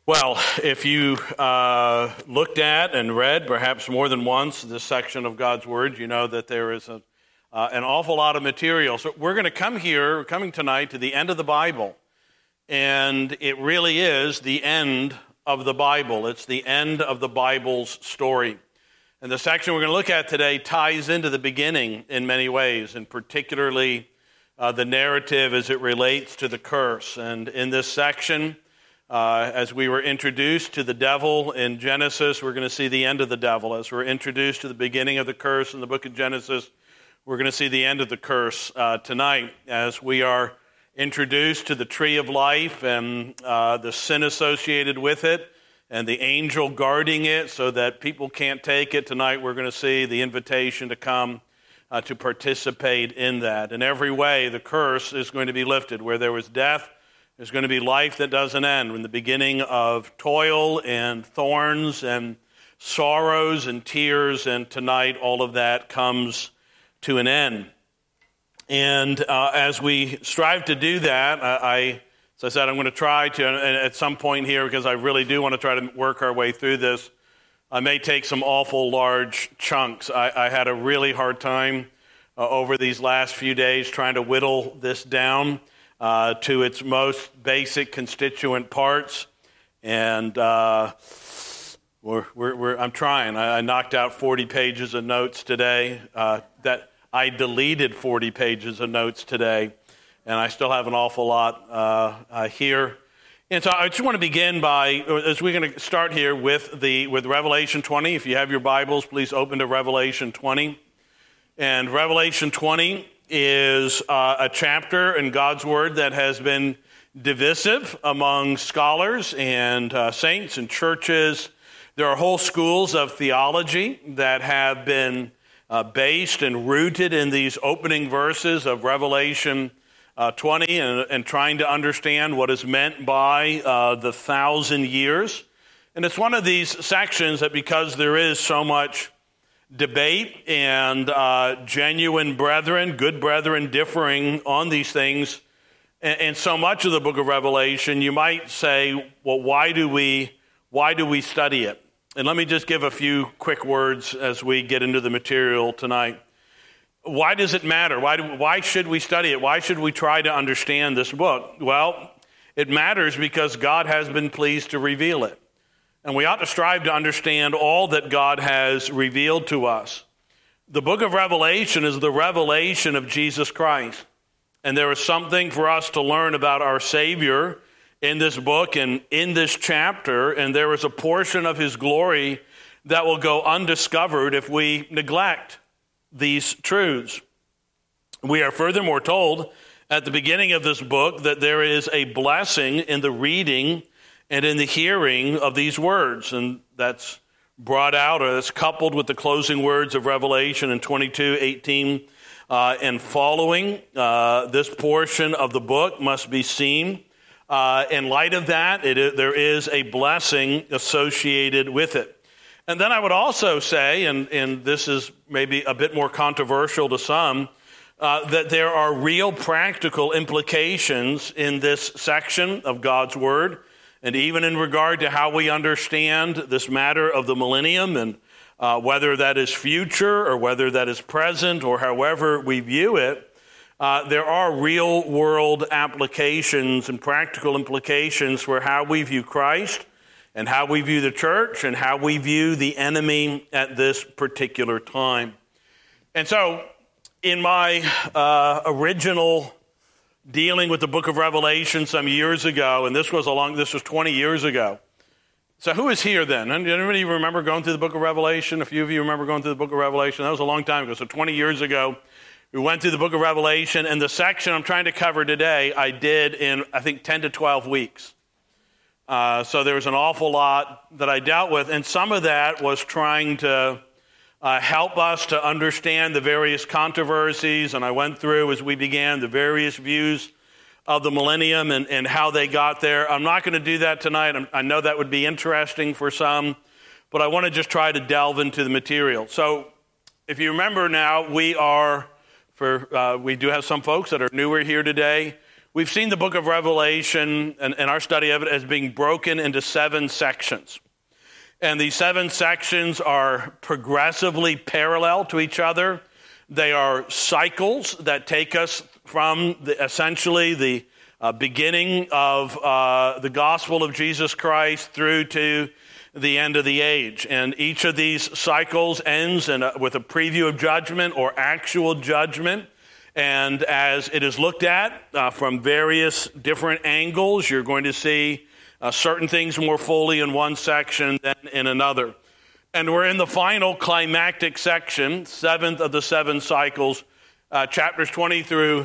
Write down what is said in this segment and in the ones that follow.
Well, if you looked at and read perhaps more than once this section of God's Word, you know that there is an awful lot of material. So we're going to coming tonight to the end of the Bible, and it really is the end of the Bible. It's the end of the Bible's story. And the section we're going to look at today ties into the beginning in many ways, and particularly the narrative as it relates to the curse. And in this section, as we were introduced to the devil in Genesis, we're going to see the end of the devil. As we're introduced to the beginning of the curse in the book of Genesis, we're going to see the end of the curse tonight. As we are introduced to the tree of life and the sin associated with it and the angel guarding it so that people can't take it, tonight we're going to see the invitation to come to participate in that. In every way, the curse is going to be lifted. Where there was death, there's going to be life that doesn't end. In the beginning of toil and thorns and sorrows and tears, and tonight all of that comes to an end. And as we strive to do that, as I said, I'm going to try to, at some point here, because I really do want to try to work our way through this, I may take some awful large chunks. I had a really hard time over these last few days trying to whittle this down to its most basic constituent parts, and I'm trying. I knocked out 40 pages of notes today. That I deleted 40 pages of notes today, and I still have an awful lot here. And so I just want to begin by, as we're going to start here with Revelation 20. If you have your Bibles, please open to Revelation 20. And Revelation 20 is a chapter in God's Word that has been divisive among scholars and saints and churches. There are whole schools of theology that have been based and rooted in these opening verses of Revelation 20 and trying to understand what is meant by the 1,000 years. And it's one of these sections that, because there is so much debate and genuine brethren, good brethren differing on these things, and so much of the book of Revelation, you might say, well, why do we study it? And let me just give a few quick words as we get into the material tonight. Why does it matter? Why should we study it? Why should we try to understand this book? Well, it matters because God has been pleased to reveal it. And we ought to strive to understand all that God has revealed to us. The book of Revelation is the revelation of Jesus Christ. And there is something for us to learn about our Savior in this book and in this chapter. And there is a portion of his glory that will go undiscovered if we neglect these truths. We are furthermore told at the beginning of this book that there is a blessing in the reading and in the hearing of these words, and that's brought out, or that's coupled with the closing words of Revelation in 22:18 and following. This portion of the book must be seen. In light of that, there is a blessing associated with it. And then I would also say, and this is maybe a bit more controversial to some, that there are real practical implications in this section of God's Word, and even in regard to how we understand this matter of the millennium, and whether that is future or whether that is present or however we view it, there are real world applications and practical implications for how we view Christ and how we view the church and how we view the enemy at this particular time. And so in my original dealing with the book of Revelation some years ago, and this was 20 years ago. So who is here then? Anybody remember going through the book of Revelation? A few of you remember going through the book of Revelation? That was a long time ago. So 20 years ago, we went through the book of Revelation, and the section I'm trying to cover today, I did in, I think, 10 to 12 weeks. So there was an awful lot that I dealt with, and some of that was trying to help us to understand the various controversies, and I went through, as we began, the various views of the millennium and how they got there. I'm not going to do that tonight. I know that would be interesting for some, but I want to just try to delve into the material. So if you remember now, we do have some folks that are newer here today. We've seen the book of Revelation and our study of it as being broken into 7 sections. And these 7 sections are progressively parallel to each other. They are cycles that take us from essentially the beginning of the gospel of Jesus Christ through to the end of the age. And each of these cycles ends with a preview of judgment or actual judgment. And as it is looked at from various different angles, you're going to see certain things more fully in one section than in another. And we're in the final climactic section, 7th of the 7 cycles, chapters 20 through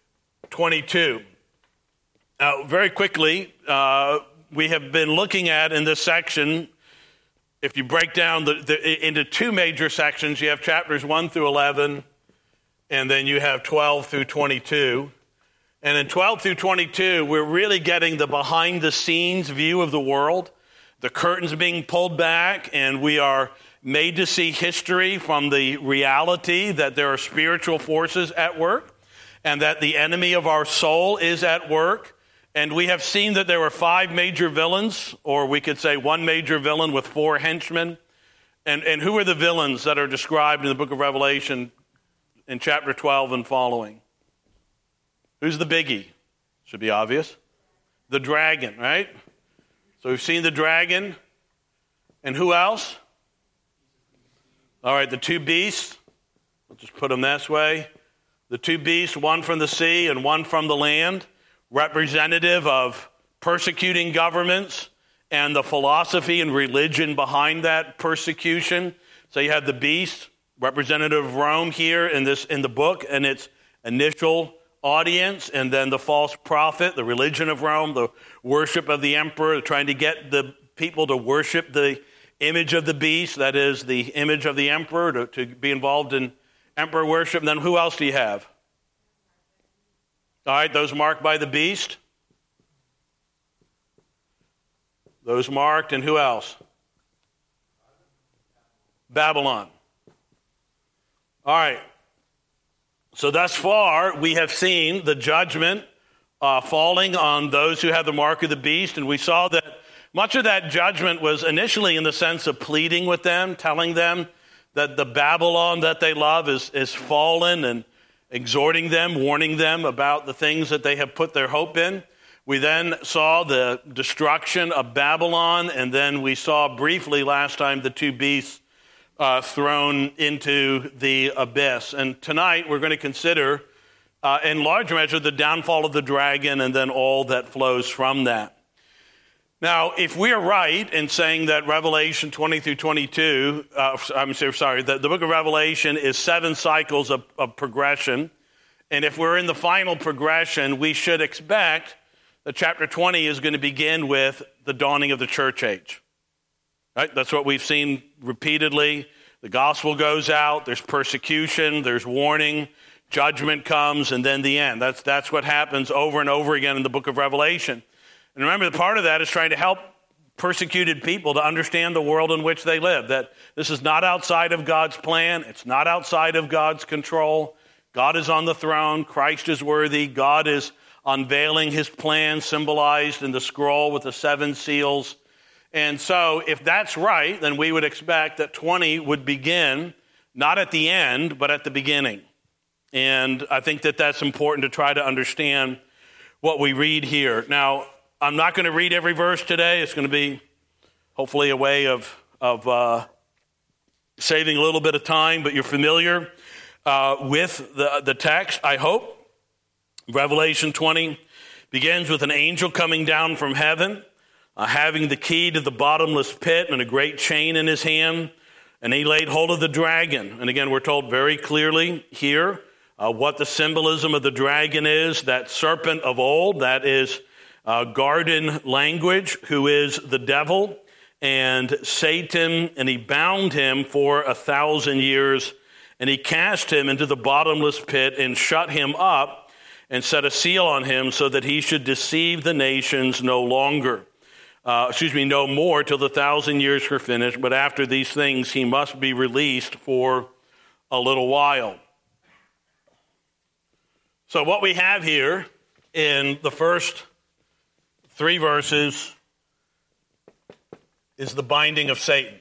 22. Now, very quickly, we have been looking at in this section, if you break down into 2 major sections, you have chapters 1 through 11, and then you have 12 through 22. And in 12 through 22, we're really getting the behind-the-scenes view of the world. The curtain's being pulled back, and we are made to see history from the reality that there are spiritual forces at work, and that the enemy of our soul is at work. And we have seen that there were 5 major villains, or we could say 1 major villain with 4 henchmen. And who are the villains that are described in the book of Revelation in chapter 12 and following? Who's the biggie? Should be obvious. The dragon, right? So we've seen the dragon. And who else? All right, the 2 beasts. We'll just put them this way. The 2 beasts, one from the sea and one from the land, representative of persecuting governments and the philosophy and religion behind that persecution. So you have the beast, representative of Rome here in the book, and its initial audience, and then the false prophet, the religion of Rome, the worship of the emperor, trying to get the people to worship the image of the beast, that is the image of the emperor, to be involved in emperor worship. And then who else do you have? All right, those marked by the beast. Those marked, and who else? Babylon. All right. So thus far, we have seen the judgment falling on those who have the mark of the beast, and we saw that much of that judgment was initially in the sense of pleading with them, telling them that the Babylon that they love is fallen, and exhorting them, warning them about the things that they have put their hope in. We then saw the destruction of Babylon, and then we saw briefly last time the 2 beasts thrown into the abyss. And tonight we're going to consider, in large measure, the downfall of the dragon and then all that flows from that. Now, if we are right in saying that Revelation 20 through 22, the book of Revelation is 7 cycles of progression, and if we're in the final progression, we should expect that chapter 20 is going to begin with the dawning of the church age. Right? That's what we've seen repeatedly. The gospel goes out, there's persecution, there's warning, judgment comes, and then the end. That's what happens over and over again in the book of Revelation. And remember, the part of that is trying to help persecuted people to understand the world in which they live, that this is not outside of God's plan, it's not outside of God's control. God is on the throne, Christ is worthy, God is unveiling his plan symbolized in the scroll with the 7 seals. And so if that's right, then we would expect that 20 would begin not at the end, but at the beginning. And I think that that's important to try to understand what we read here. Now, I'm not going to read every verse today. It's going to be hopefully a way of saving a little bit of time, but you're familiar with the text, I hope. Revelation 20 begins with an angel coming down from heaven, having the key to the bottomless pit and a great chain in his hand, and he laid hold of the dragon. And again, we're told very clearly here what the symbolism of the dragon is, that serpent of old, that is garden language, who is the devil and Satan, and he bound him for 1,000 years, and he cast him into the bottomless pit and shut him up and set a seal on him so that he should deceive the nations no more till the 1,000 years were finished. But after these things, he must be released for a little while. So what we have here in the first 3 verses is the binding of Satan.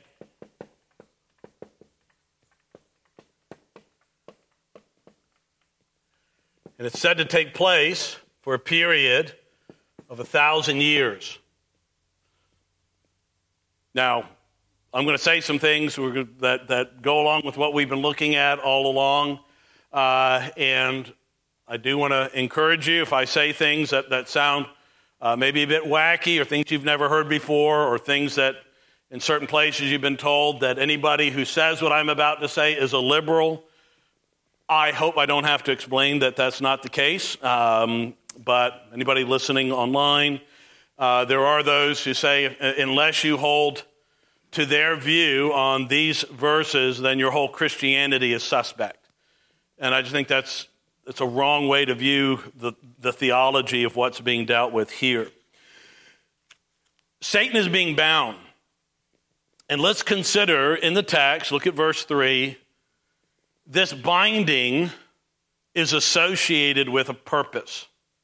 And it's said to take place for a period of 1,000 years. Now, I'm going to say some things that go along with what we've been looking at all along. And I do want to encourage you, if I say things that sound maybe a bit wacky or things you've never heard before or things that in certain places you've been told that anybody who says what I'm about to say is a liberal, I hope I don't have to explain that that's not the case. But anybody listening online, there are those who say unless you hold to their view on these verses, then your whole Christianity is suspect. And I just think it's a wrong way to view the theology of what's being dealt with here. Satan is being bound. And let's consider in the text, look at verse 3, this binding is associated with a purpose.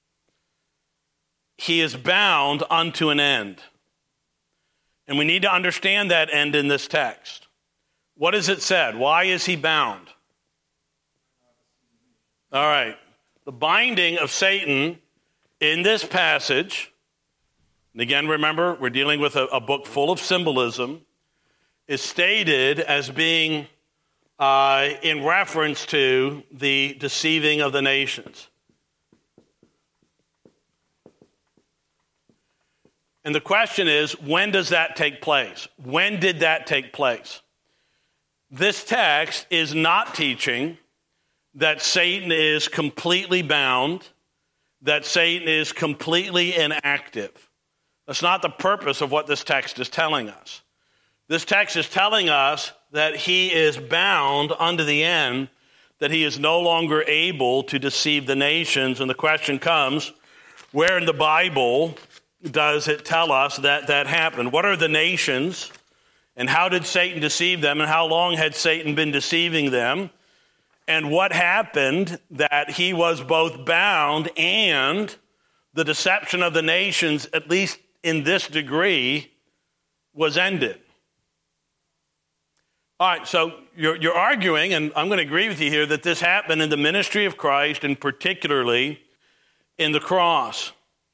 He is bound unto an end. And we need to understand that end in this text. What is it said? Why is he bound? All right. The binding of Satan in this passage, and again, remember, we're dealing with a book full of symbolism, is stated as being in reference to the deceiving of the nations. And the question is, when does that take place? When did that take place? This text is not teaching that Satan is completely bound, that Satan is completely inactive. That's not the purpose of what this text is telling us. This text is telling us that he is bound unto the end, that he is no longer able to deceive the nations. And the question comes, where in the Bible does it tell us that that happened? What are the nations, and how did Satan deceive them, and how long had Satan been deceiving them? And what happened that he was both bound and the deception of the nations, at least in this degree, was ended? All right, so you're arguing, and I'm going to agree with you here, that this happened in the ministry of Christ, and particularly in the cross.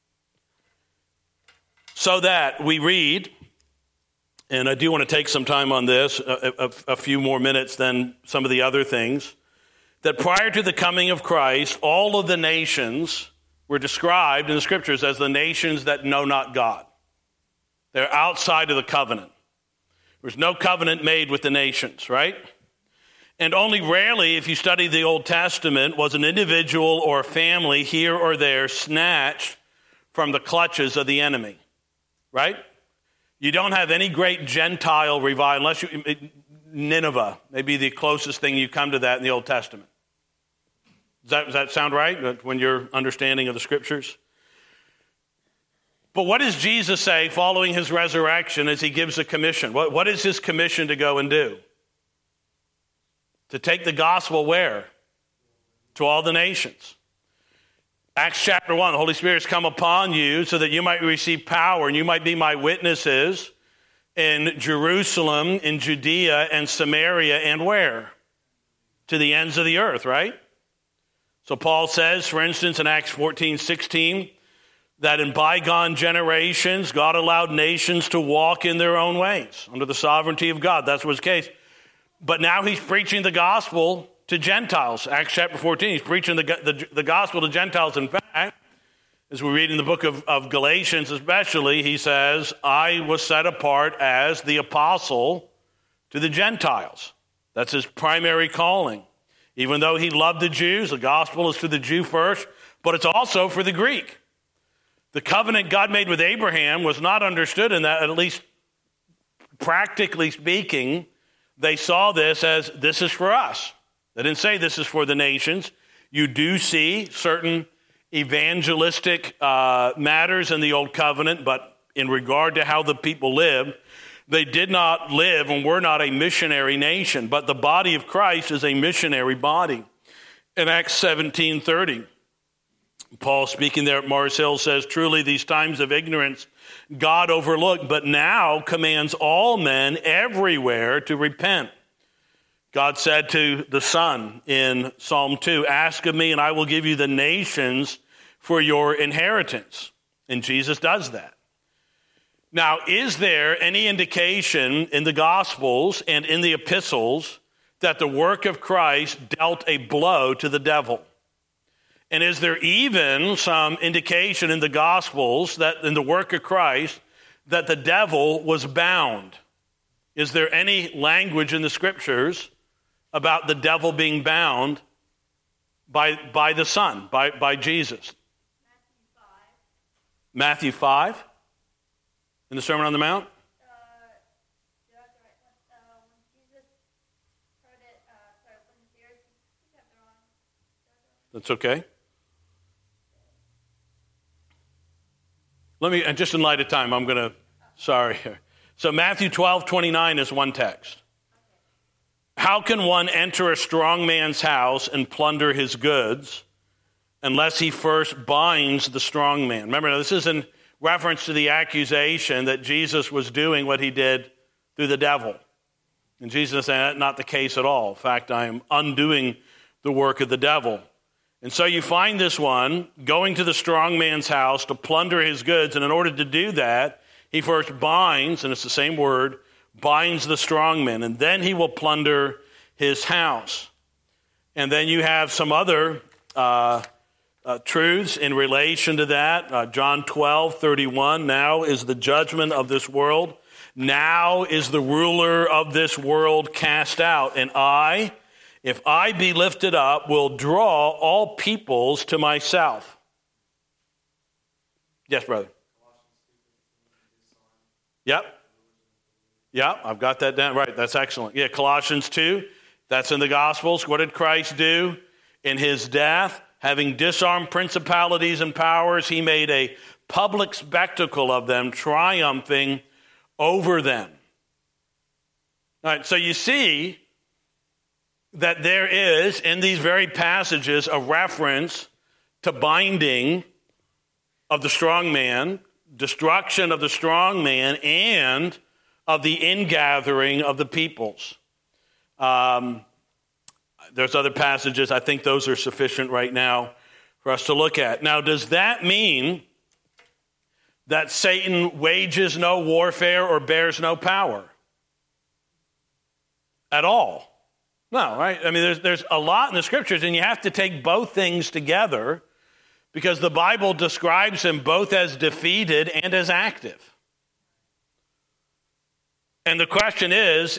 So that we read, and I do want to take some time on this, a few more minutes than some of the other things, that prior to the coming of Christ, all of the nations were described in the scriptures as the nations that know not God. They're outside of the covenant. There's no covenant made with the nations, right? And only rarely, if you study the Old Testament, was an individual or a family here or there snatched from the clutches of the enemy. Right? You don't have any great Gentile revival, unless Nineveh may be the closest thing you come to that in the Old Testament. Does that sound right when you're understanding of the scriptures? But what does Jesus say following his resurrection as he gives a commission? What is his commission to go and do? To take the gospel where? To all the nations. Acts chapter 1, the Holy Spirit has come upon you so that you might receive power and you might be my witnesses in Jerusalem, in Judea, and Samaria, and where? To the ends of the earth, right? So Paul says, for instance, in Acts 14:16, that in bygone generations, God allowed nations to walk in their own ways under the sovereignty of God. That's was the case. But now he's preaching the gospel to Gentiles. Acts chapter 14, he's preaching the gospel to Gentiles. In fact, as we read in the book of Galatians especially, he says, I was set apart as the apostle to the Gentiles. That's his primary calling. Even though he loved the Jews, the gospel is to the Jew first, but it's also for the Greek. The covenant God made with Abraham was not understood in that, at least practically speaking, they saw this as this is for us. They didn't say this is for the nations. You do see certain evangelistic matters in the Old Covenant, but in regard to how the people lived, they did not live and were not a missionary nation, but the body of Christ is a missionary body. In Acts 17:30, Paul, speaking there at Mars Hill, says, truly these times of ignorance God overlooked, but now commands all men everywhere to repent. God said to the Son in Psalm 2, ask of me and I will give you the nations for your inheritance. And Jesus does that. Now, is there any indication in the Gospels and in the epistles that the work of Christ dealt a blow to the devil? And is there even some indication in the Gospels that in the work of Christ that the devil was bound? Is there any language in the Scriptures about the devil being bound by the Son, by Jesus? Matthew 5? In the Sermon on the Mount? That's okay. Let me, and just in light of time, I'm going to, sorry. So Matthew 12:29 is one text. How can one enter a strong man's house and plunder his goods unless he first binds the strong man? Remember, this is in reference to the accusation that Jesus was doing what he did through the devil. And Jesus is saying that's not the case at all. In fact, I am undoing the work of the devil. And so you find this one going to the strong man's house to plunder his goods. And in order to do that, he first binds, and it's the same word, binds the strong man. And then he will plunder his house. And then you have some other truths in relation to that. John 12:31, now is the judgment of this world. Now is the ruler of this world cast out. And I, if I be lifted up, will draw all peoples to myself. Yes, brother. Yep. Yep, I've got that down. Right, that's excellent. Yeah, Colossians 2, that's in the Gospels. What did Christ do? In his death, having disarmed principalities and powers, he made a public spectacle of them, triumphing over them. All right, so you see that there is, in these very passages, a reference to binding of the strong man, destruction of the strong man, and of the ingathering of the peoples. There's other passages. I think those are sufficient right now for us to look at. Now, does that mean that Satan wages no warfare or bears no power? At all. No, right? I mean, there's a lot in the Scriptures, and you have to take both things together because the Bible describes him both as defeated and as active. And the question is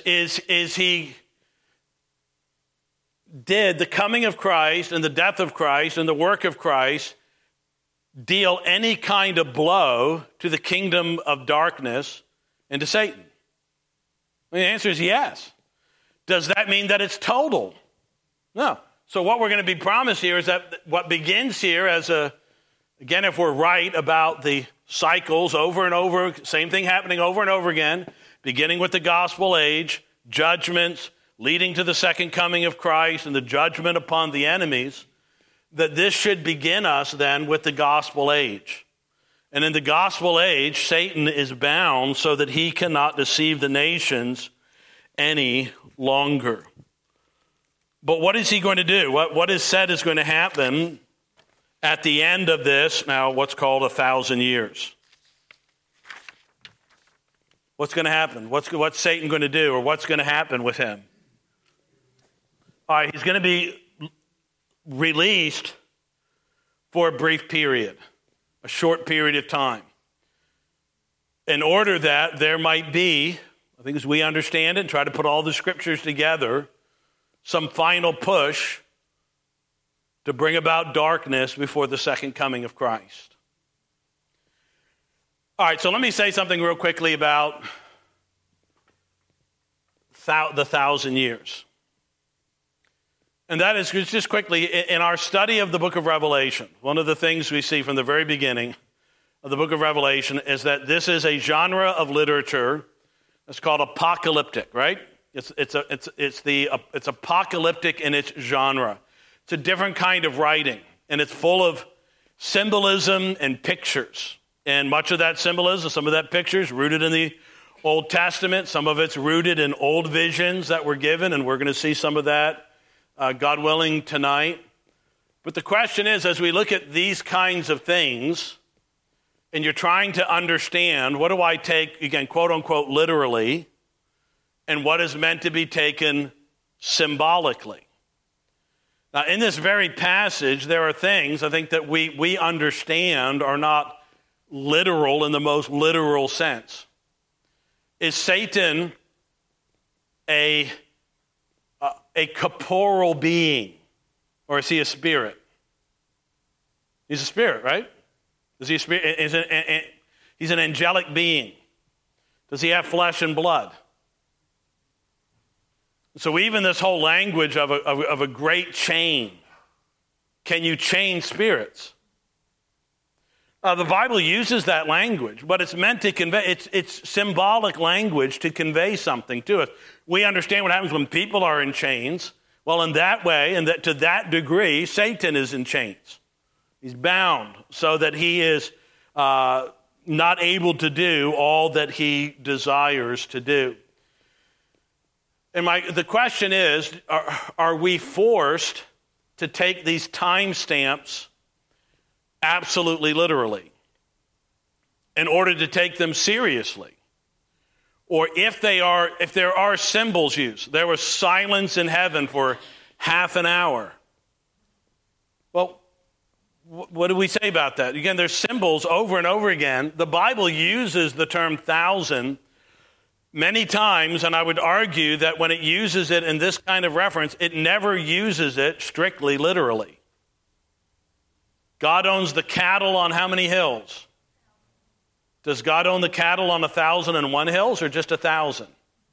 did the coming of Christ and the death of Christ and the work of Christ deal any kind of blow to the kingdom of darkness and to Satan? And the answer is yes. Does that mean that it's total? No. So what we're going to be promised here is that what begins here as again, if we're right about the cycles over and over, same thing happening over and over again, beginning with the gospel age, judgments leading to the second coming of Christ and the judgment upon the enemies, that this should begin us then with the gospel age. And in the gospel age, Satan is bound so that he cannot deceive the nations any longer. But what is he going to do? What is said is going to happen at the end of this, now what's called 1,000 years? What's going to happen? What's Satan going to do, or what's going to happen with him? All right, he's going to be released for a brief period, a short period of time, in order that there might be, I think as we understand it, and try to put all the Scriptures together, some final push to bring about darkness before the second coming of Christ. All right, so let me say something real quickly about the 1,000 years. And that is, just quickly, in our study of the book of Revelation, one of the things we see from the very beginning of the book of Revelation is that this is a genre of literature that's called apocalyptic, right? It's apocalyptic in its genre. It's a different kind of writing, and it's full of symbolism and pictures. And much of that symbolism, some of that pictures rooted in the Old Testament. Some of it's rooted in old visions that were given, and we're going to see some of that, God willing, tonight. But the question is, as we look at these kinds of things, and you're trying to understand, what do I take, again, quote unquote, literally, and what is meant to be taken symbolically? Now, in this very passage, there are things I think that we understand are not literal in the most literal sense. Is Satan a corporeal being, or is he a spirit? He's a spirit, right? Is he a spirit? He's an angelic being. Does he have flesh and blood? So even this whole language of a great chain, can you chain spirits? The Bible uses that language, but it's meant to convey, it's symbolic language to convey something to us. We understand what happens when people are in chains. Well, in that way, and that to that degree, Satan is in chains. He's bound so that he is not able to do all that he desires to do. And the question is, are we forced to take these timestamps absolutely literally in order to take them seriously? Or if there are symbols used, there was silence in heaven for half an hour. Well, what do we say about that? Again, there's symbols over and over again. The Bible uses the term thousand many times, and I would argue that when it uses it in this kind of reference, it never uses it strictly literally. God owns the cattle on how many hills? Does God own the cattle on 1,001 hills or just 1,000?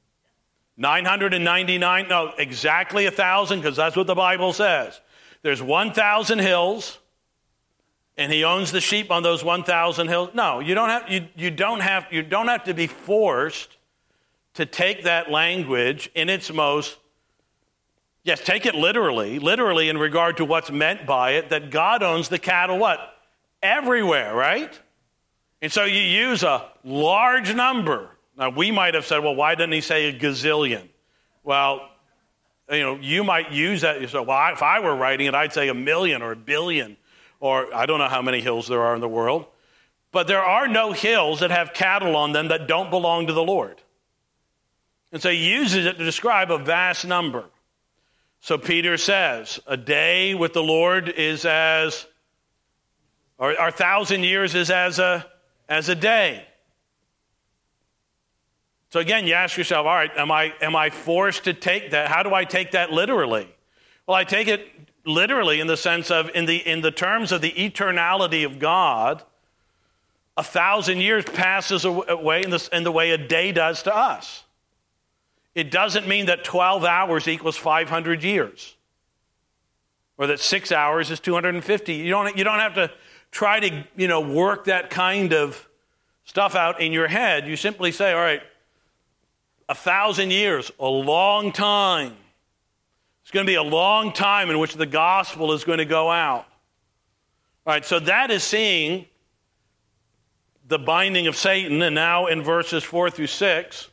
999? No, exactly 1,000, because that's what the Bible says. There's 1,000 hills, and he owns the sheep on those 1,000 hills. No, you don't have to be forced to take that language in its most, yes, take it literally in regard to what's meant by it, that God owns the cattle, what? Everywhere, right? And so you use a large number. Now, we might have said, well, why didn't he say a gazillion? Well, you might use that. So, well, if I were writing it, I'd say a million or a billion, or I don't know how many hills there are in the world. But there are no hills that have cattle on them that don't belong to the Lord. And so he uses it to describe a vast number. So Peter says, a day with the Lord is as, or 1,000 years is as a day. So again, you ask yourself, all right, am I forced to take that? How do I take that literally? Well, I take it literally in the sense of, in the terms of the eternality of God, 1,000 years passes away in the way a day does to us. It doesn't mean that 12 hours equals 500 years, or that 6 hours is 250. You don't have to try to work that kind of stuff out in your head. You simply say, all right, 1,000 years, a long time. It's going to be a long time in which the gospel is going to go out. All right, so that is seeing the binding of Satan, and now in verses 4 through 6,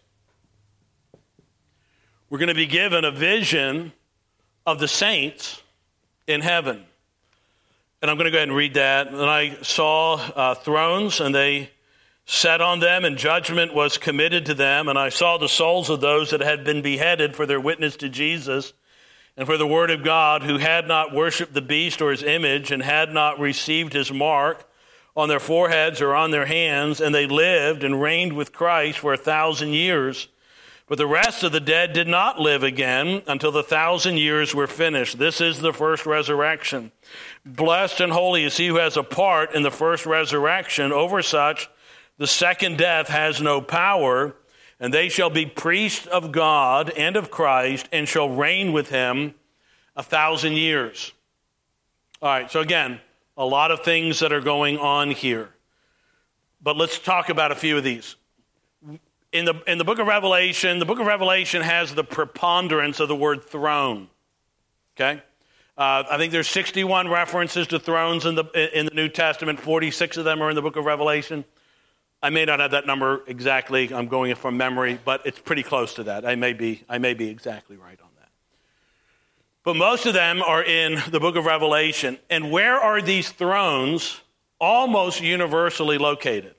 we're going to be given a vision of the saints in heaven. And I'm going to go ahead and read that. And I saw thrones, and they sat on them, and judgment was committed to them. And I saw the souls of those that had been beheaded for their witness to Jesus and for the word of God, who had not worshipped the beast or his image, and had not received his mark on their foreheads or on their hands. And they lived and reigned with Christ for 1,000 years. But the rest of the dead did not live again until the 1,000 years were finished. This is the first resurrection. Blessed and holy is he who has a part in the first resurrection. Over such, the second death has no power, and they shall be priests of God and of Christ, and shall reign with him 1,000 years. All right, so again, a lot of things that are going on here. But let's talk about a few of these. In the book of Revelation has the preponderance of the word throne. Okay? I think there's 61 references to thrones in the New Testament. 46 of them are in the book of Revelation. I may not have that number exactly. I'm going from memory, but it's pretty close to that. I may be exactly right on that. But most of them are in the book of Revelation. And where are these thrones almost universally located?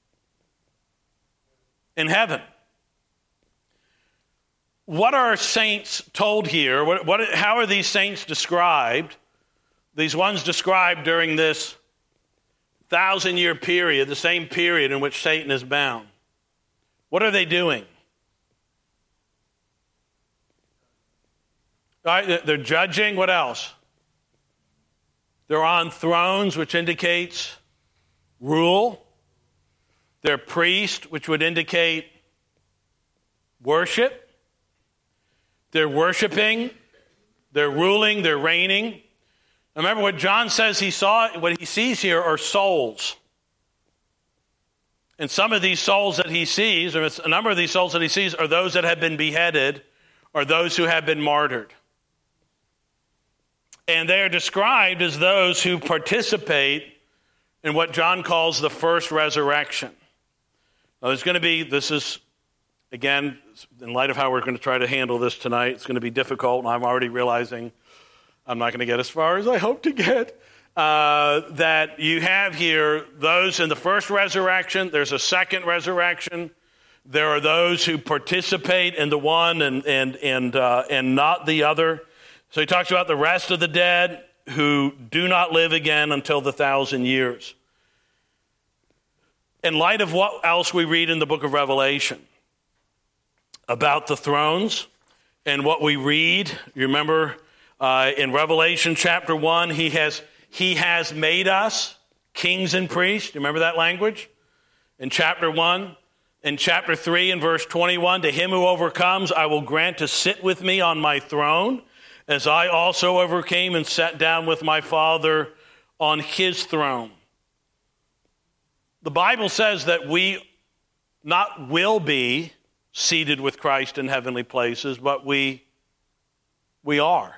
In heaven. What are saints told here? How are these saints described? These ones described during this 1,000-year period, the same period in which Satan is bound. What are they doing? All right, they're judging. What else? They're on thrones, which indicates rule. They're priests, which would indicate worship. They're worshiping. They're ruling. They're reigning. Remember what John says what he sees here are souls. And some of these souls that he sees, or a number of these souls that he sees, are those that have been beheaded or those who have been martyred. And they are described as those who participate in what John calls the first resurrection. Now, this is, again, in light of how we're going to try to handle this tonight, it's going to be difficult, and I'm already realizing I'm not going to get as far as I hope to get. That you have here those in the first resurrection. There's a second resurrection. There are those who participate in the one and not the other. So he talks about the rest of the dead who do not live again until the 1,000 years. In light of what else we read in the book of Revelation about the thrones and what we read, you remember in Revelation chapter 1, he has made us kings and priests. Do you remember that language? In chapter 1. In chapter 3 and verse 21, to him who overcomes, I will grant to sit with me on my throne, as I also overcame and sat down with my Father on his throne. The Bible says that we not will be seated with Christ in heavenly places, but we are.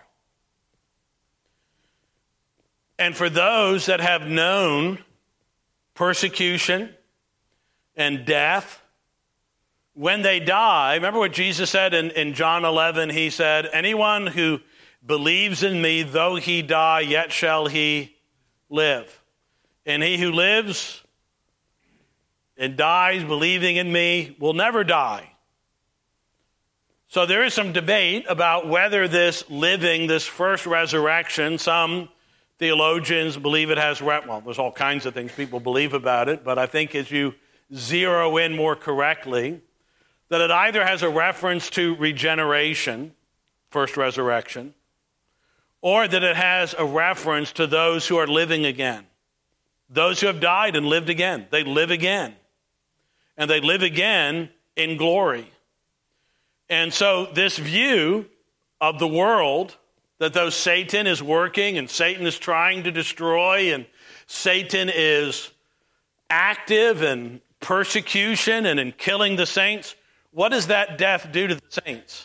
And for those that have known persecution and death, when they die, remember what Jesus said in John 11? He said, anyone who believes in me, though he die, yet shall he live. And he who lives and dies believing in me will never die. So there is some debate about whether this first resurrection, some theologians believe it has, there's all kinds of things people believe about it, but I think as you zero in more correctly, that it either has a reference to regeneration, first resurrection, or that it has a reference to those who are living again. Those who have died and lived again. They live again. And they live again in glory. And so this view of the world, that though Satan is working and Satan is trying to destroy and Satan is active in persecution and in killing the saints, what does that death do to the saints?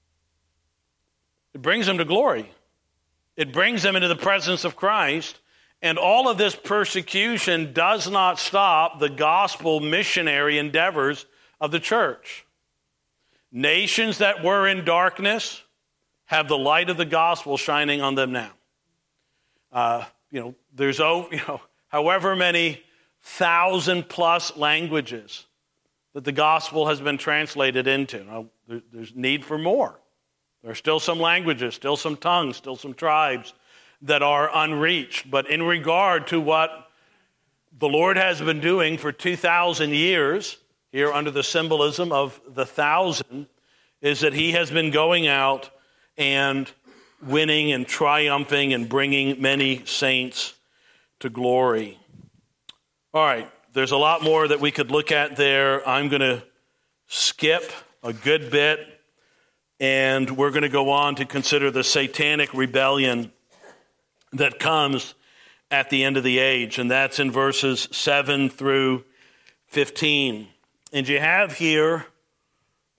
It brings them to glory. It brings them into the presence of Christ. And all of this persecution does not stop the gospel missionary endeavors of the church. Nations that were in darkness have the light of the gospel shining on them now. There's however many 1,000+ languages that the gospel has been translated into. Now, there's need for more. There are still some languages, still some tongues, still some tribes that are unreached. But in regard to what the Lord has been doing for 2,000 years, here under the symbolism of the 1,000, is that he has been going out and winning and triumphing and bringing many saints to glory. All right, there's a lot more that we could look at there. I'm going to skip a good bit, and we're going to go on to consider the satanic rebellion that comes at the end of the age, and that's in verses 7 through 15. And you have here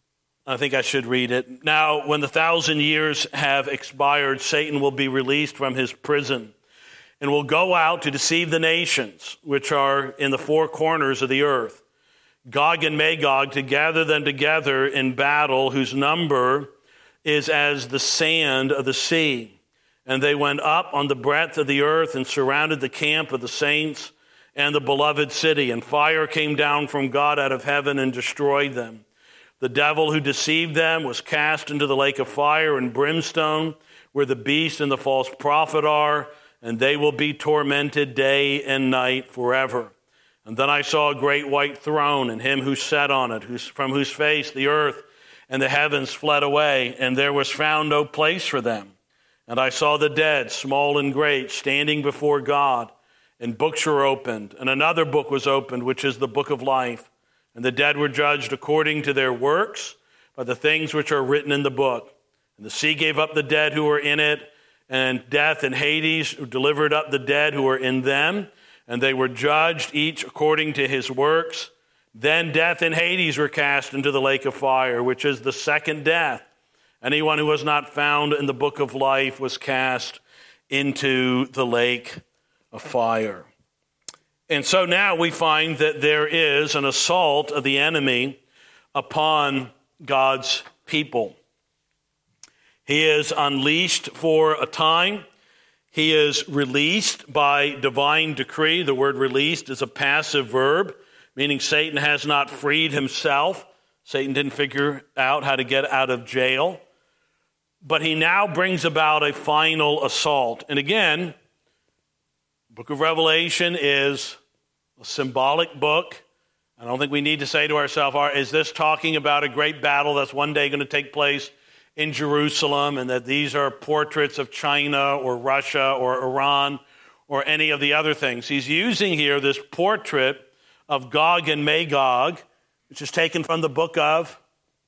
I think I should read it. Now, when the 1,000 years have expired, Satan will be released from his prison and will go out to deceive the nations which are in the four corners of the earth, Gog and Magog, to gather them together in battle, whose number is as the sand of the sea. And they went up on the breadth of the earth and surrounded the camp of the saints and the beloved city. And fire came down from God out of heaven and destroyed them. The devil who deceived them was cast into the lake of fire and brimstone, where the beast and the false prophet are, and they will be tormented day and night forever. And then I saw a great white throne, and him who sat on it, from whose face the earth and the heavens fled away, and there was found no place for them. And I saw the dead, small and great, standing before God, and books were opened, and another book was opened, which is the book of life. And the dead were judged according to their works by the things which are written in the book. And the sea gave up the dead who were in it, and death and Hades delivered up the dead who were in them, and they were judged each according to his works. Then death and Hades were cast into the lake of fire, which is the second death. Anyone who was not found in the book of life was cast into the lake of fire. And so now we find that there is an assault of the enemy upon God's people. He is unleashed for a time. He is released by divine decree. The word released is a passive verb, meaning Satan has not freed himself. Satan didn't figure out how to get out of jail. But he now brings about a final assault. And again, the book of Revelation is a symbolic book. I don't think we need to say to ourselves, is this talking about a great battle that's one day going to take place in Jerusalem, and that these are portraits of China or Russia or Iran or any of the other things? He's using here this portrait of Gog and Magog, which is taken from the book of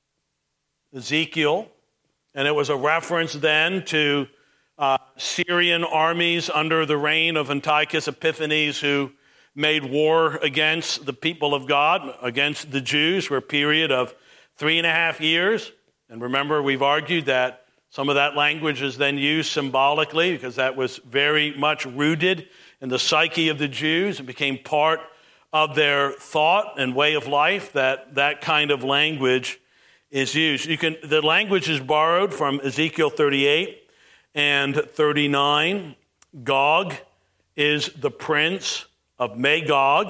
Ezekiel, and it was a reference then to Syrian armies under the reign of Antiochus Epiphanes, who made war against the people of God, against the Jews, for a period of 3.5 years. And remember, we've argued that some of that language is then used symbolically because that was very much rooted in the psyche of the Jews and became part of their thought and way of life, that kind of language is used. The language is borrowed from Ezekiel 38 and 39. Gog is the prince of Magog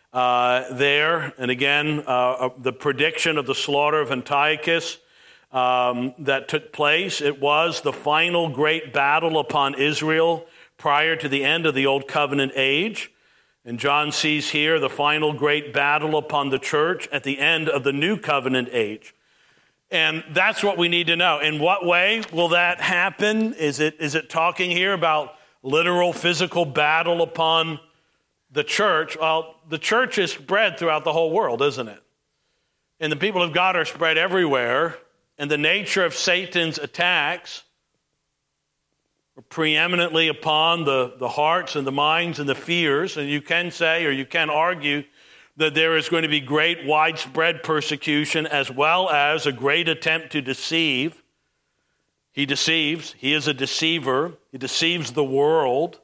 there. And again, the prediction of the slaughter of Antiochus that took place. It was the final great battle upon Israel prior to the end of the Old Covenant age. And John sees here the final great battle upon the church at the end of the New Covenant age. And that's what we need to know. In what way will that happen? Is it talking here about literal physical battle upon the church? Well, the church is spread throughout the whole world, isn't it? And the people of God are spread everywhere. And the nature of Satan's attacks are preeminently upon the hearts and the minds and the fears. And you can say, or you can argue, that there is going to be great widespread persecution as well as a great attempt to deceive. He deceives. He is a deceiver. He deceives the world.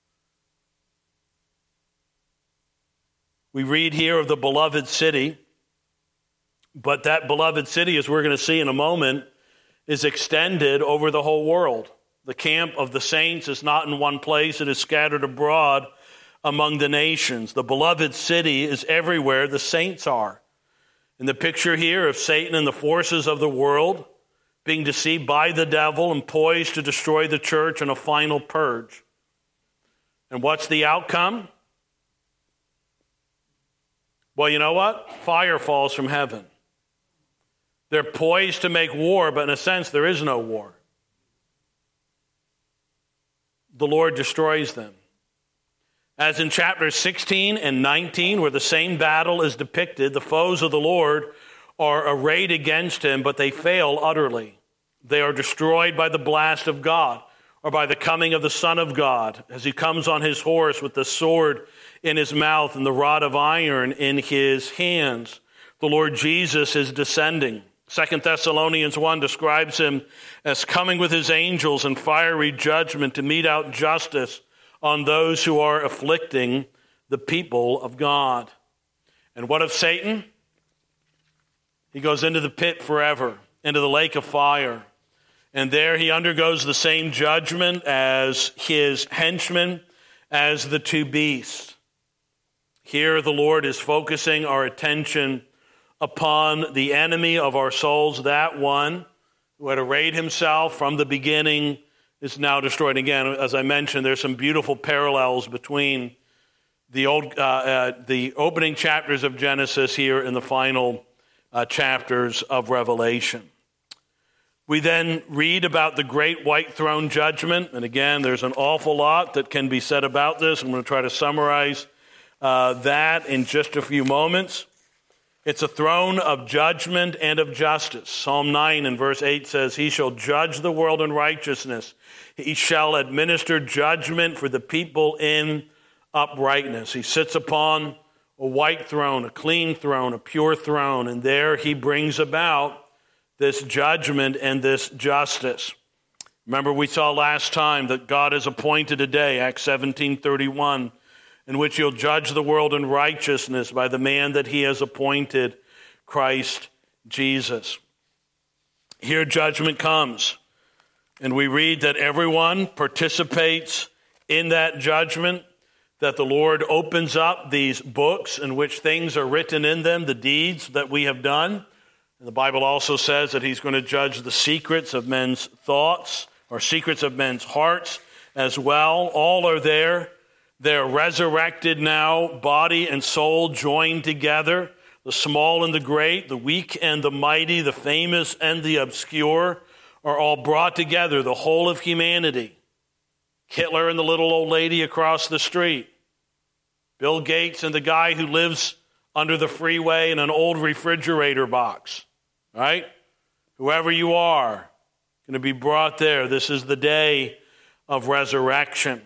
We read here of the beloved city. But that beloved city, as we're going to see in a moment, is extended over the whole world. The camp of the saints is not in one place. It is scattered abroad among the nations. The beloved city is everywhere the saints are. In the picture here of Satan and the forces of the world being deceived by the devil and poised to destroy the church in a final purge. And what's the outcome? Well, you know what? Fire falls from heaven. They're poised to make war, but in a sense, there is no war. The Lord destroys them. As in chapters 16 and 19, where the same battle is depicted, the foes of the Lord are arrayed against him, but they fail utterly. They are destroyed by the blast of God, or by the coming of the Son of God, as he comes on his horse with the sword in his mouth and the rod of iron in his hands. The Lord Jesus is descending. 2 Thessalonians 1 describes him as coming with his angels in fiery judgment to mete out justice on those who are afflicting the people of God. And what of Satan? He goes into the pit forever, into the lake of fire. And there he undergoes the same judgment as his henchmen, as the two beasts. Here the Lord is focusing our attention upon the enemy of our souls, that one who had arrayed himself from the beginning is now destroyed. Again, as I mentioned, there's some beautiful parallels between the opening chapters of Genesis here and the final chapters of Revelation. We then read about the great white throne judgment, and again, there's an awful lot that can be said about this. I'm going to try to summarize that in just a few moments. It's a throne of judgment and of justice. Psalm 9 and verse 8 says, "He shall judge the world in righteousness. He shall administer judgment for the people in uprightness." He sits upon a white throne, a clean throne, a pure throne, and there he brings about this judgment and this justice. Remember, we saw last time that God has appointed a day, Acts 17:31, in which he'll judge the world in righteousness by the man that he has appointed, Christ Jesus. Here judgment comes, and we read that everyone participates in that judgment, that the Lord opens up these books in which things are written in them, the deeds that we have done. And the Bible also says that he's going to judge the secrets of men's thoughts, or secrets of men's hearts as well. All are there. They're resurrected now, body and soul joined together, the small and the great, the weak and the mighty, the famous and the obscure are all brought together, the whole of humanity. Hitler and the little old lady across the street, Bill Gates and the guy who lives under the freeway in an old refrigerator box, right? Whoever you are, going to be brought there. This is the day of resurrection.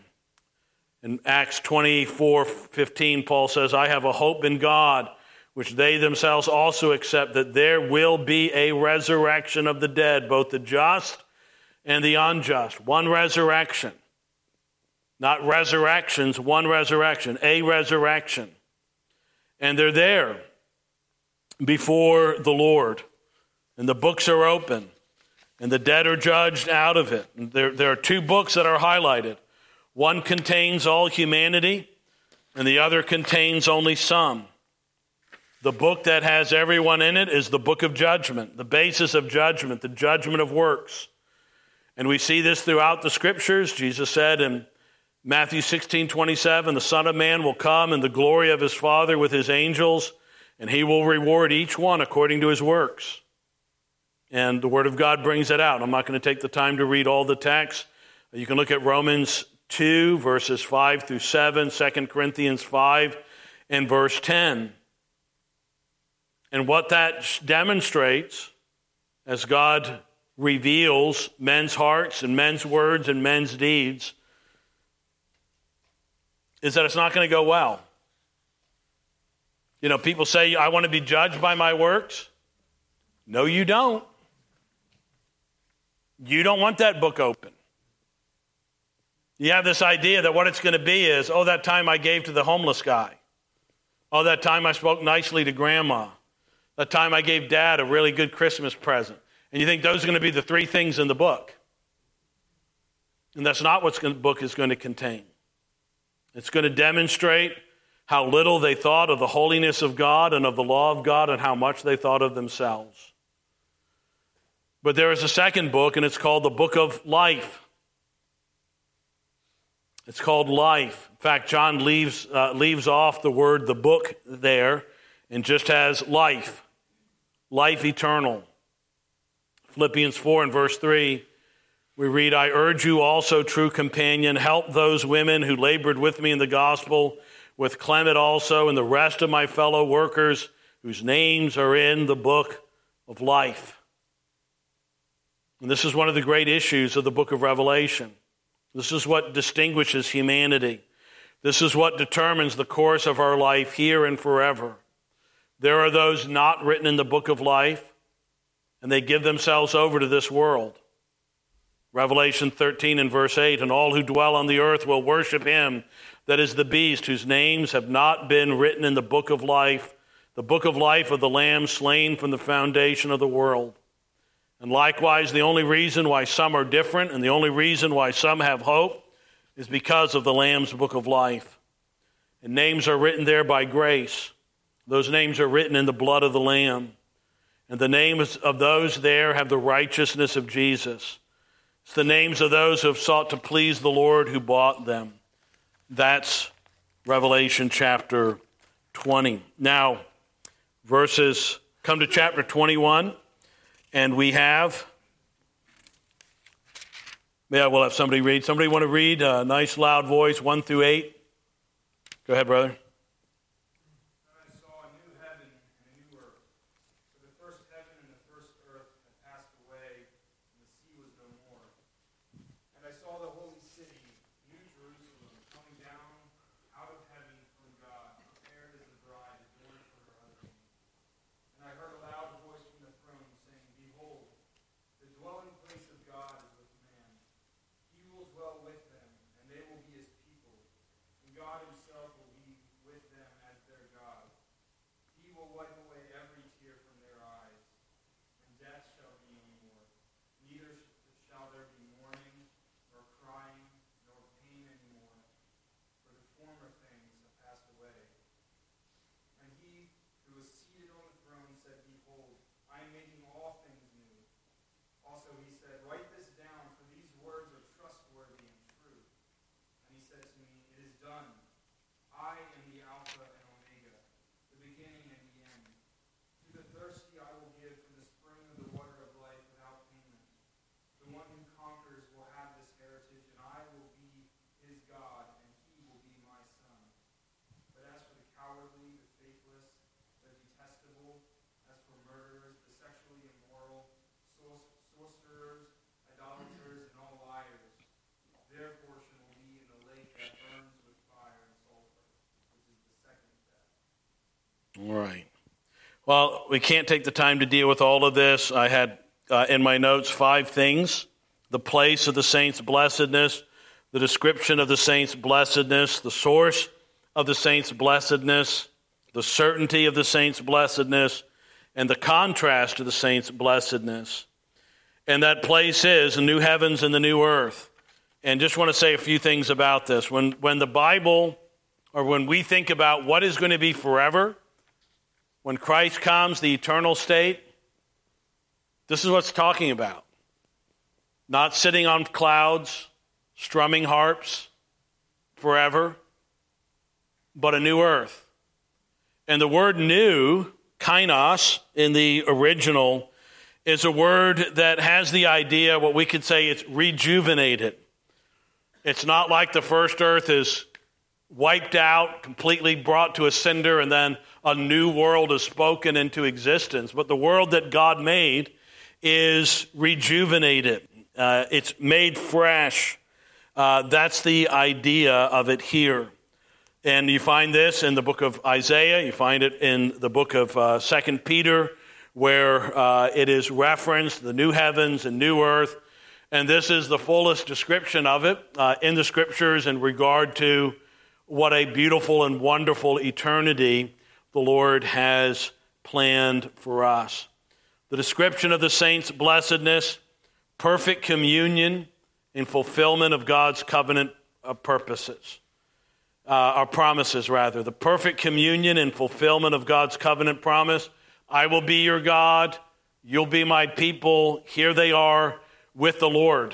In Acts 24:15, Paul says, "I have a hope in God, which they themselves also accept, that there will be a resurrection of the dead, both the just and the unjust." One resurrection. Not resurrections, one resurrection, a resurrection. And they're there before the Lord. And the books are open. And the dead are judged out of it. And there are two books that are highlighted. One contains all humanity, and the other contains only some. The book that has everyone in it is the book of judgment, the basis of judgment, the judgment of works. And we see this throughout the scriptures. Jesus said in Matthew 16:27, "The Son of Man will come in the glory of his Father with his angels, and he will reward each one according to his works." And the Word of God brings it out. I'm not going to take the time to read all the text. You can look at Romans 2, verses 5 through 7, 2 Corinthians 5, and verse 10. And what that demonstrates, as God reveals men's hearts and men's words and men's deeds, is that it's not going to go well. You know, people say, "I want to be judged by my works." No, you don't. You don't want that book open. You have this idea that what it's going to be is, oh, that time I gave to the homeless guy. Oh, that time I spoke nicely to grandma. That time I gave dad a really good Christmas present. And you think those are going to be the three things in the book. And that's not what the book is going to contain. It's going to demonstrate how little they thought of the holiness of God and of the law of God and how much they thought of themselves. But there is a second book, and it's called the Book of Life. It's called life. In fact, John leaves off the word, the book, there, and just has life, life eternal. Philippians 4 and verse 3, we read, "I urge you also, true companion, help those women who labored with me in the gospel, with Clement also, and the rest of my fellow workers whose names are in the book of life." And this is one of the great issues of the book of Revelation. This is what distinguishes humanity. This is what determines the course of our life here and forever. There are those not written in the book of life, and they give themselves over to this world. Revelation 13 and verse 8, and all who dwell on the earth will worship him, that is the beast, whose names have not been written in the book of life of the Lamb slain from the foundation of the world. And likewise, the only reason why some are different and the only reason why some have hope is because of the Lamb's book of life. And names are written there by grace. Those names are written in the blood of the Lamb. And the names of those there have the righteousness of Jesus. It's the names of those who have sought to please the Lord who bought them. That's Revelation chapter 20. Now, come to chapter 21, and we'll have somebody read. Somebody want to read? A nice loud voice, 1 through 8. Go ahead, brother. All right. Well, we can't take the time to deal with all of this. I had in my notes 5 things: the place of the saints' blessedness, the description of the saints' blessedness, the source of the saints' blessedness, the certainty of the saints' blessedness, and the contrast to the saints' blessedness. And that place is the new heavens and the new earth. And just want to say a few things about this. When the Bible, or when we think about what is going to be forever, when Christ comes, the eternal state, this is what it's talking about. Not sitting on clouds, strumming harps forever, but a new earth. And the word new, kainos, in the original, is a word that has the idea, what we could say, it's rejuvenated. It's not like the first earth is wiped out, completely brought to a cinder, and then a new world is spoken into existence. But the world that God made is rejuvenated. It's made fresh. That's the idea of it here. And you find this in the book of Isaiah. You find it in the book of 2 Peter, where it is referenced, the new heavens and new earth. And this is the fullest description of it in the Scriptures in regard to what a beautiful and wonderful eternity the Lord has planned for us. The description of the saints' blessedness, perfect communion in fulfillment of God's covenant promises. The perfect communion in fulfillment of God's covenant promise. I will be your God, you'll be my people. Here they are with the Lord.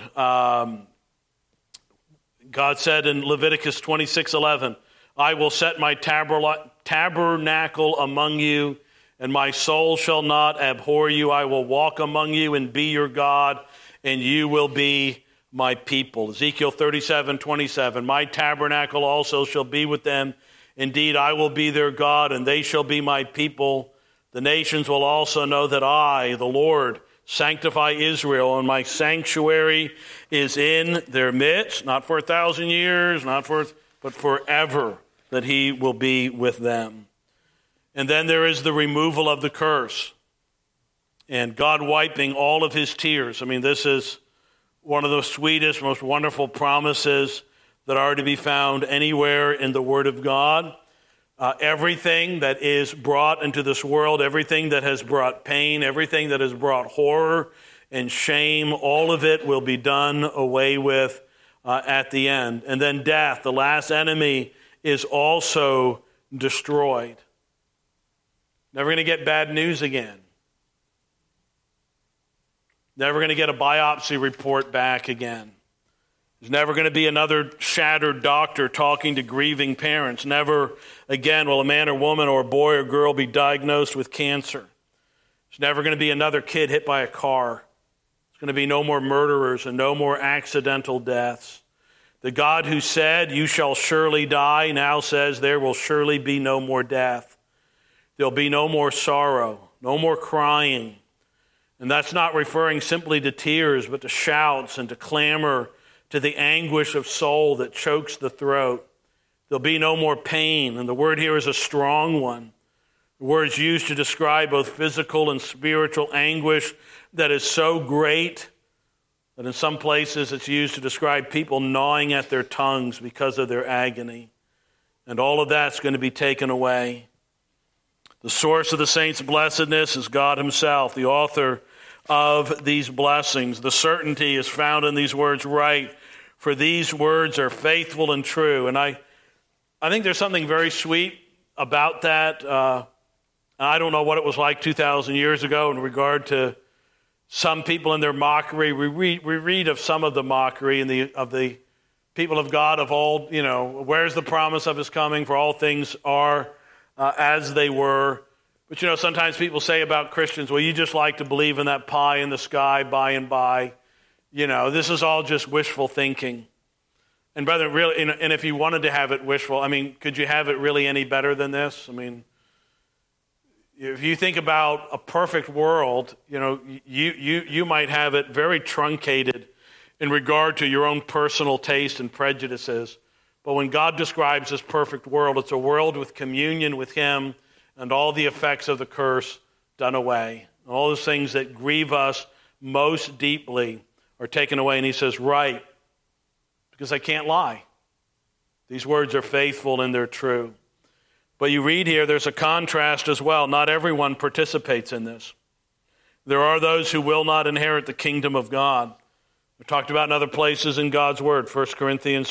God said in Leviticus 26:11, I will set my tabernacle among you, and my soul shall not abhor you. I will walk among you and be your God, and you will be my people. Ezekiel 37:27, my tabernacle also shall be with them. Indeed, I will be their God, and they shall be my people. The nations will also know that I, the Lord, sanctify Israel, and my sanctuary is in their midst, not for 1,000 years, but forever, that he will be with them. And then there is the removal of the curse. and God wiping all of his tears. I mean, this is one of the sweetest, most wonderful promises that are to be found anywhere in the Word of God. Everything that is brought into this world, everything that has brought pain, everything that has brought horror and shame, all of it will be done away with at the end. And then death, the last enemy, is also destroyed. Never going to get bad news again. Never going to get a biopsy report back again. There's never going to be another shattered doctor talking to grieving parents. Never again will a man or woman or a boy or girl be diagnosed with cancer. There's never going to be another kid hit by a car. There's going to be no more murderers and no more accidental deaths. The God who said, "You shall surely die," now says there will surely be no more death. There'll be no more sorrow, no more crying. And that's not referring simply to tears, but to shouts and to clamor, to the anguish of soul that chokes the throat. There'll be no more pain, and the word here is a strong one. The word is used to describe both physical and spiritual anguish that is so great that in some places it's used to describe people gnawing at their tongues because of their agony. And all of that's going to be taken away. The source of the saints' blessedness is God himself, the author of these blessings. The certainty is found in these words, right? For these words are faithful and true. And I think there's something very sweet about that. I don't know what it was like 2,000 years ago in regard to some people and their mockery. We read of some of the mockery of the people of God of old. You know, where's the promise of his coming? For all things are as they were. But, you know, sometimes people say about Christians, well, you just like to believe in that pie in the sky by and by. You know, this is all just wishful thinking. And brother, really, and if you wanted to have it wishful, I mean, could you have it really any better than this? I mean, if you think about a perfect world, you know, you might have it very truncated in regard to your own personal taste and prejudices. But when God describes this perfect world, it's a world with communion with him and all the effects of the curse done away. All those things that grieve us most deeply are taken away. And he says, right, because I can't lie. These words are faithful and they're true. But you read here, there's a contrast as well. Not everyone participates in this. There are those who will not inherit the kingdom of God. We're talked about in other places in God's word, 2 Corinthians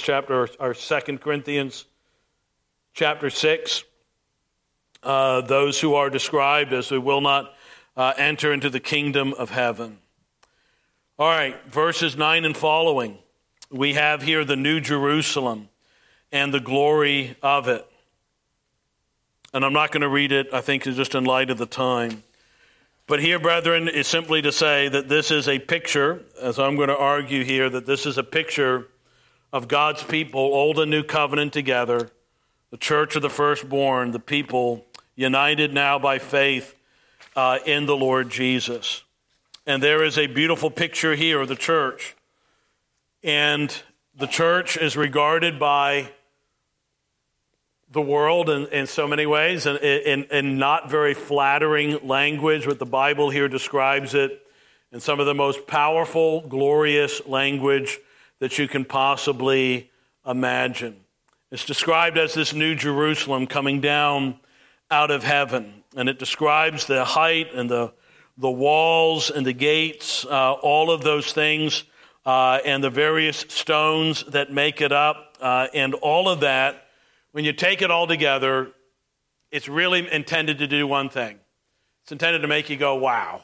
chapter 6. Those who are described as who will not enter into the kingdom of heaven. All right, verses 9 and following. We have here the New Jerusalem and the glory of it. And I'm not going to read it, I think, just in light of the time. But here, brethren, is simply to say that this is a picture, as I'm going to argue here, that this is a picture of God's people, old and new covenant together, the church of the firstborn, the people united now by faith in the Lord Jesus. And there is a beautiful picture here of the church. And the church is regarded by the world in so many ways, and in not very flattering language, but the Bible here describes it in some of the most powerful, glorious language that you can possibly imagine. It's described as this New Jerusalem coming down out of heaven, and it describes the height and the walls and the gates, all of those things, and the various stones that make it up, and all of that. When you take it all together, it's really intended to do one thing. It's intended to make you go, wow.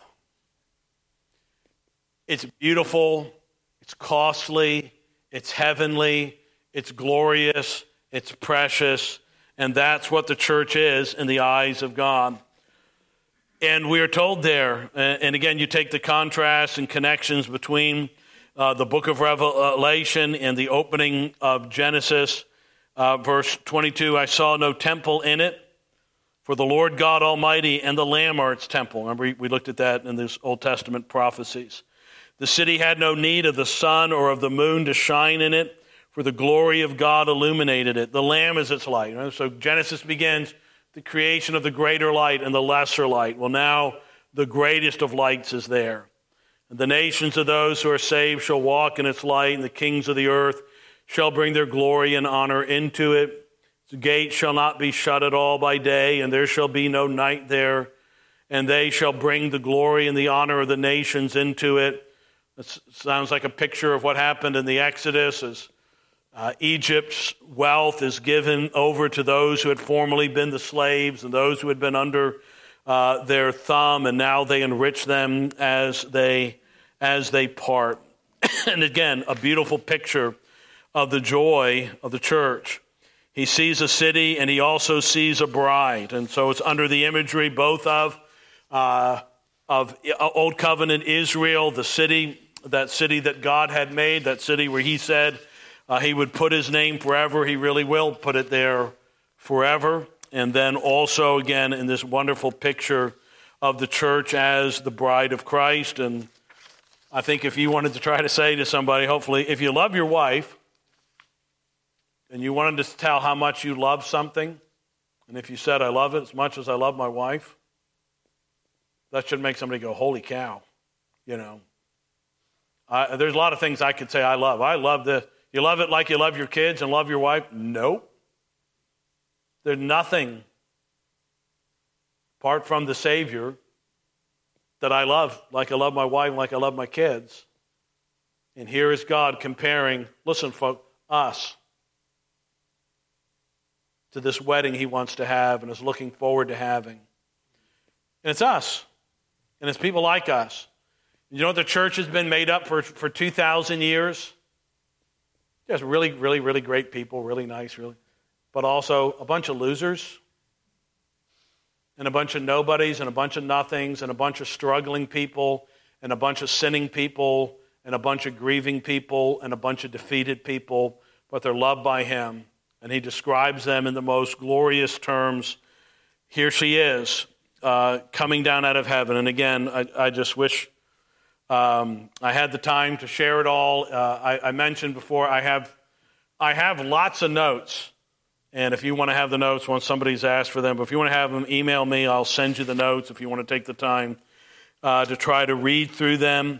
It's beautiful, it's costly, it's heavenly, it's glorious, it's precious, and that's what the church is in the eyes of God. And we are told there, and again, you take the contrast and connections between the book of Revelation and the opening of Genesis. Verse 22, I saw no temple in it, for the Lord God Almighty and the Lamb are its temple. Remember, we looked at that in these Old Testament prophecies. The city had no need of the sun or of the moon to shine in it, for the glory of God illuminated it. The Lamb is its light. Right? So Genesis begins the creation of the greater light and the lesser light. Well, now the greatest of lights is there. And the nations of those who are saved shall walk in its light, and the kings of the earth shall bring their glory and honor into it. The gate shall not be shut at all by day, and there shall be no night there. And they shall bring the glory and the honor of the nations into it. It sounds like a picture of what happened in the Exodus as Egypt's wealth is given over to those who had formerly been the slaves and those who had been under their thumb, and now they enrich them as they part. And again, a beautiful picture of the joy of the church. He sees a city and he also sees a bride. And so it's under the imagery both of Old Covenant Israel, the city, that city that God had made, that city where he said he would put his name forever. He really will put it there forever. And then also, again, in this wonderful picture of the church as the bride of Christ. And I think if you wanted to try to say to somebody, hopefully, if you love your wife, and you wanted to tell how much you love something, and if you said, I love it as much as I love my wife, that should make somebody go, holy cow, you know. There's a lot of things I could say I love. I love this. You love it like you love your kids and love your wife? Nope. There's nothing apart from the Savior that I love like I love my wife and like I love my kids. And here is God comparing, listen, folks, us to this wedding he wants to have and is looking forward to having. And it's us. And it's people like us. You know what the church has been made up for 2,000 years? Just really, really, really great people, really nice, really. But also a bunch of losers and a bunch of nobodies and a bunch of nothings and a bunch of struggling people and a bunch of sinning people and a bunch of grieving people and a bunch of defeated people, but they're loved by him. And he describes them in the most glorious terms. Here she is, coming down out of heaven. And again, I just wish I had the time to share it all. I mentioned before, I have lots of notes. And if you want to have the notes, once somebody's asked for them, but if you want to have them, email me. I'll send you the notes if you want to take the time to try to read through them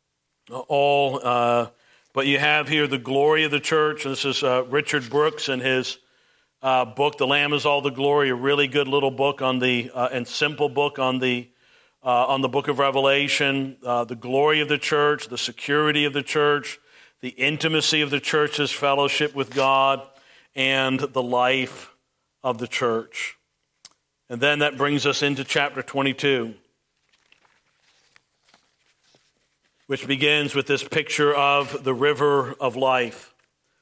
all. But you have here the glory of the church. This is Richard Brooks in his book, The Lamb is All the Glory, a really good little book on and simple book on the book of Revelation, the glory of the church, the security of the church, the intimacy of the church's fellowship with God, and the life of the church. And then that brings us into chapter 22. Which begins with this picture of the river of life.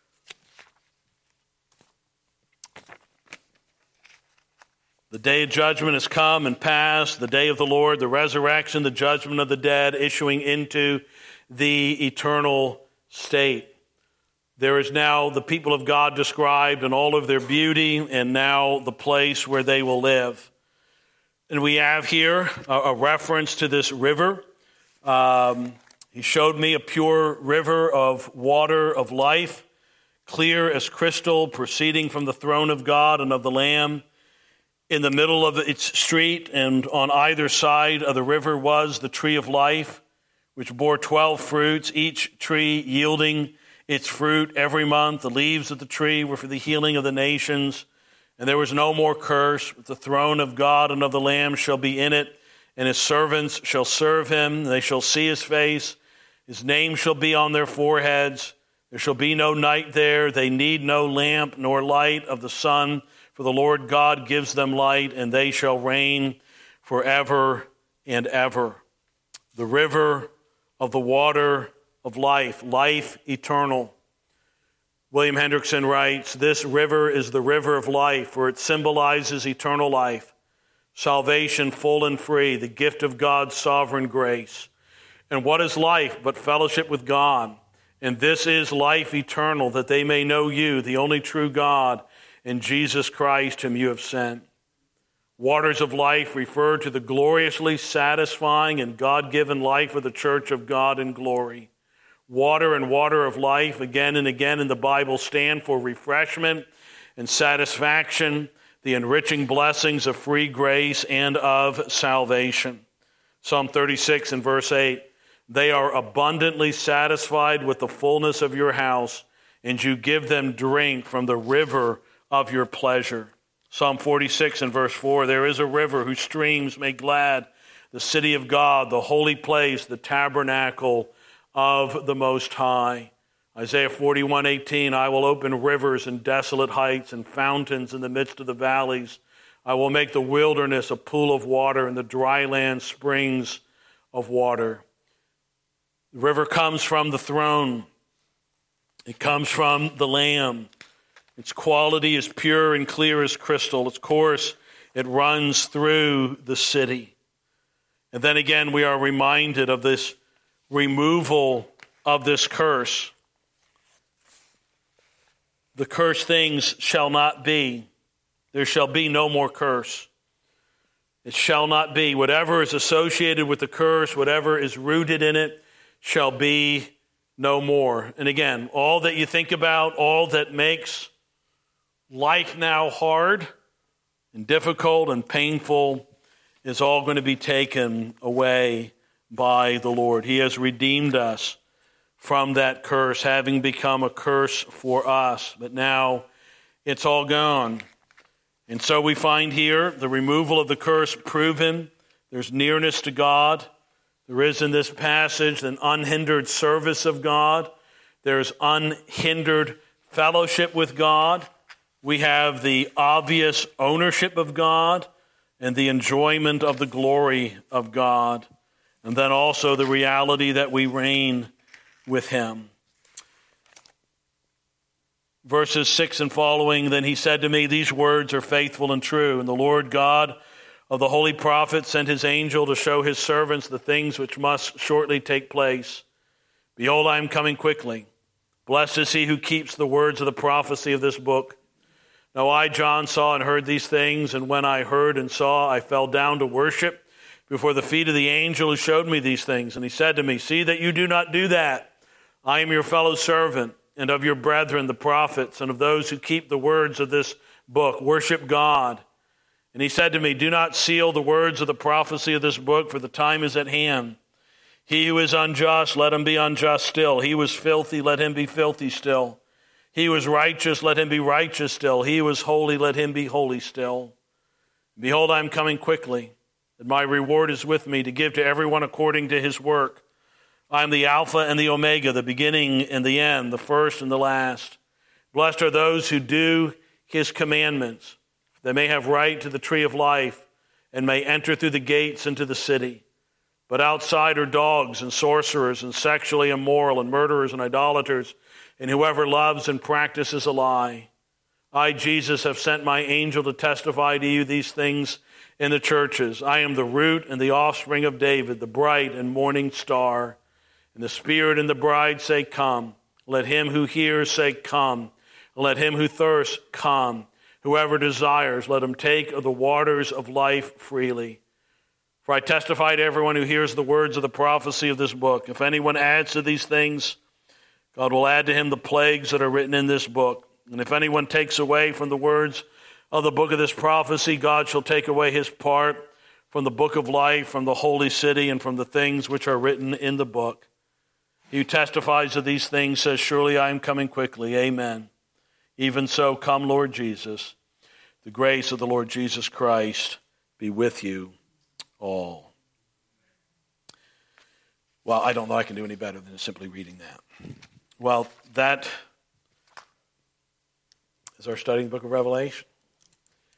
The day of judgment has come and passed, the day of the Lord, the resurrection, the judgment of the dead, issuing into the eternal state. There is now the people of God described in all of their beauty, and now the place where they will live. And we have here a reference to this river. He showed me a pure river of water of life, clear as crystal, proceeding from the throne of God and of the Lamb. In the middle of its street and on either side of the river was the tree of life, which bore 12 fruits, each tree yielding its fruit every month. The leaves of the tree were for the healing of the nations. And there was no more curse. The throne of God and of the Lamb shall be in it, and his servants shall serve him. They shall see his face. His name shall be on their foreheads. There shall be no night there. They need no lamp nor light of the sun, for the Lord God gives them light, and they shall reign forever and ever. The river of the water of life, life eternal. William Hendrickson writes, this river is the river of life, for it symbolizes eternal life, salvation full and free, the gift of God's sovereign grace. And what is life but fellowship with God? And this is life eternal, that they may know you, the only true God, and Jesus Christ, whom you have sent. Waters of life refer to the gloriously satisfying and God-given life of the church of God in glory. Water and water of life, again and again in the Bible, stand for refreshment and satisfaction, the enriching blessings of free grace and of salvation. Psalm 36 and verse 8, they are abundantly satisfied with the fullness of your house, and you give them drink from the river of your pleasure. Psalm 46 and verse 4, there is a river whose streams make glad the city of God, the holy place, the tabernacle of the Most High. Isaiah 41:18, I will open rivers in desolate heights and fountains in the midst of the valleys. I will make the wilderness a pool of water and the dry land springs of water. The river comes from the throne. It comes from the Lamb. Its quality is pure and clear as crystal. Its course, it runs through the city. And then again, we are reminded of this removal of this curse. The cursed things shall not be. There shall be no more curse. It shall not be. Whatever is associated with the curse, whatever is rooted in it, shall be no more. And again, all that you think about, all that makes life now hard and difficult and painful is all going to be taken away by the Lord. He has redeemed us from that curse, having become a curse for us. But now it's all gone. And so we find here the removal of the curse proven. There's nearness to God. There is in this passage an unhindered service of God. There's unhindered fellowship with God. We have the obvious ownership of God and the enjoyment of the glory of God. And then also the reality that we reign with him. Verses 6 and following, then he said to me, these words are faithful and true. And the Lord God of the holy prophet sent his angel to show his servants the things which must shortly take place. Behold, I am coming quickly. Blessed is he who keeps the words of the prophecy of this book. Now I, John, saw and heard these things, and when I heard and saw, I fell down to worship before the feet of the angel who showed me these things. And he said to me, see that you do not do that. I am your fellow servant and of your brethren, the prophets, and of those who keep the words of this book. Worship God. And he said to me, do not seal the words of the prophecy of this book, for the time is at hand. He who is unjust, let him be unjust still. He who is filthy, let him be filthy still. He who is righteous, let him be righteous still. He who is holy, let him be holy still. Behold, I am coming quickly, and my reward is with me to give to everyone according to his work. I am the Alpha and the Omega, the beginning and the end, the first and the last. Blessed are those who do his commandments. They may have right to the tree of life and may enter through the gates into the city. But outside are dogs and sorcerers and sexually immoral and murderers and idolaters and whoever loves and practices a lie. I, Jesus, have sent my angel to testify to you these things in the churches. I am the root and the offspring of David, the bright and morning star. And the Spirit and the bride say, come. Let him who hears say, come. Let him who thirsts come. Whoever desires, let him take of the waters of life freely. For I testify to everyone who hears the words of the prophecy of this book. If anyone adds to these things, God will add to him the plagues that are written in this book. And if anyone takes away from the words of the book of this prophecy, God shall take away his part from the book of life, from the holy city, and from the things which are written in the book. He who testifies of these things says, surely I am coming quickly. Amen. Even so, come, Lord Jesus. The grace of the Lord Jesus Christ be with you all. Well, I don't know I can do any better than simply reading that. Well, that is our study in the book of Revelation.